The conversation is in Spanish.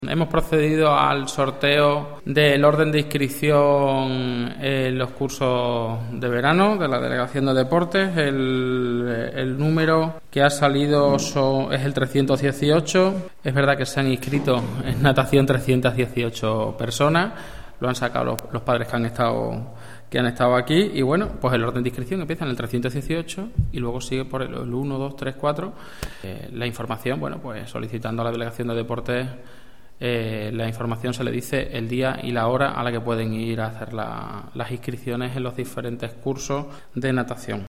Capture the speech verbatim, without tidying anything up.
Hemos procedido al sorteo del orden de inscripción en los cursos de verano de la Delegación de Deportes. El, el número que ha salido son, es el trescientos dieciocho. Es verdad que se han inscrito en natación trescientas dieciocho personas. Lo han sacado los, los padres que han estado que han estado aquí. Y bueno, pues el orden de inscripción empieza en el trescientos dieciocho y luego sigue por el, el uno, dos, tres, cuatro. Eh, la información, bueno, pues solicitando a la Delegación de Deportes. Eh, la información se le dice el día y la hora a la que pueden ir a hacer la, las inscripciones en los diferentes cursos de natación.